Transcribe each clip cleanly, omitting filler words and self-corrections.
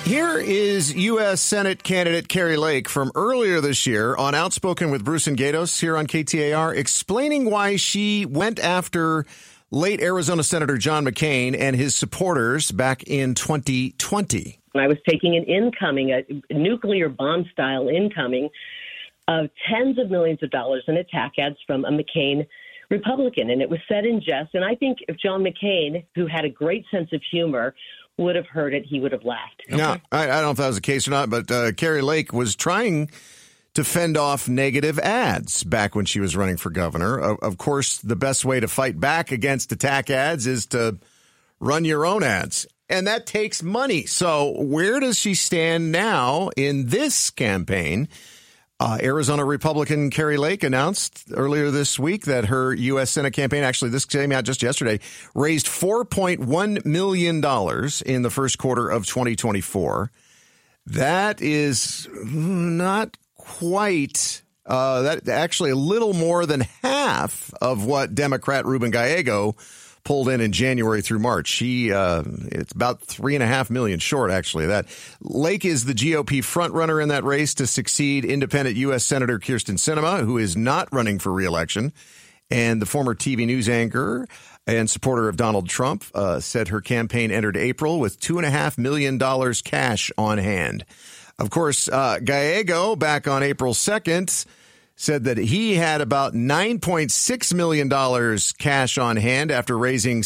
Here is U.S. Senate candidate Kari Lake from earlier this year on Outspoken with Bruce and Gatos here on KTAR, explaining why she went after late Arizona Senator John McCain and his supporters back in 2020. I was taking a nuclear bomb style incoming of tens of millions of dollars in attack ads from a McCain Republican. And it was said in jest. And I think if John McCain, who had a great sense of humor, would have heard it, he would have laughed. No, I don't know if that was the case or not, but Kari Lake was trying to fend off negative ads back when she was running for governor. Of course, the best way to fight back against attack ads is to run your own ads. And that takes money. So where does she stand now in this campaign? Arizona Republican Kari Lake announced earlier this week that her U.S. Senate campaign, actually this came out just yesterday, raised $4.1 million in the first quarter of 2024. That is not quite, that actually a little more than half of what Democrat Ruben Gallego pulled in January through March. It's about $3.5 million short, actually. That Lake is the GOP frontrunner in that race to succeed independent U.S. Senator Kyrsten Sinema, who is not running for re-election. And the former TV news anchor and supporter of Donald Trump said her campaign entered April with $2.5 million cash on hand. Of course, Gallego, back on April 2nd, said that he had about $9.6 million cash on hand after raising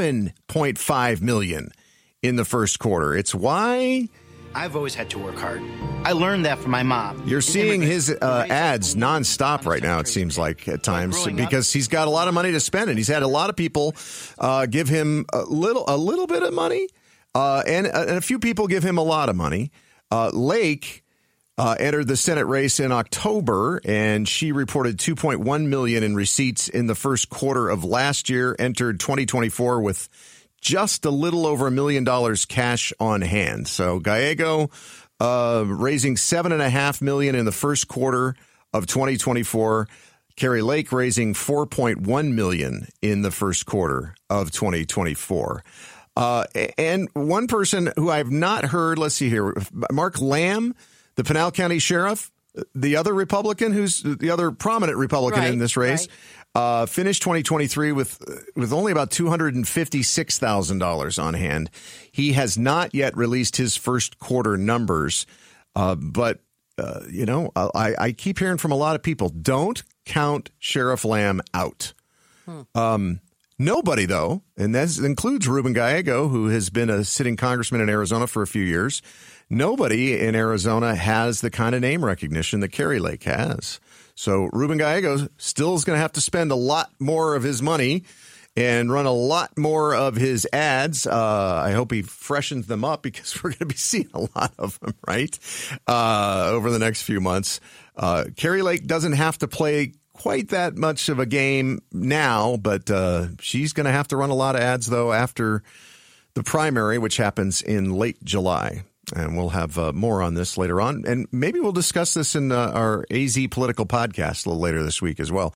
$7.5 million in the first quarter. It's why I've always had to work hard. I learned that from my mom. You're seeing his ads nonstop right now, it seems like, at times, because he's got a lot of money to spend, and he's had a lot of people give him a little bit of money, and a few people give him a lot of money. Lake entered the Senate race in October, and she reported $2.1 million in receipts in the first quarter of last year, entered 2024 with just a little over $1 million cash on hand. So Gallego raising $7.5 million in the first quarter of 2024. Kari Lake raising $4.1 million in the first quarter of 2024. And one person who I've not heard, let's see here, Mark Lamb, the Pinal County Sheriff, the other Republican, who's the other prominent Republican in this race, finished 2023 with only about $256,000 on hand. He has not yet released his first quarter numbers, but I keep hearing from a lot of people, don't count Sheriff Lamb out. Nobody, though, and that includes Ruben Gallego, who has been a sitting congressman in Arizona for a few years. Nobody in Arizona has the kind of name recognition that Kari Lake has. So Ruben Gallego still is going to have to spend a lot more of his money and run a lot more of his ads. I hope he freshens them up because we're going to be seeing a lot of them, right, over the next few months. Kari Lake doesn't have to play quite that much of a game now, but she's going to have to run a lot of ads, though, after the primary, which happens in late July. And we'll have more on this later on. And maybe we'll discuss this in our AZ Political podcast a little later this week as well.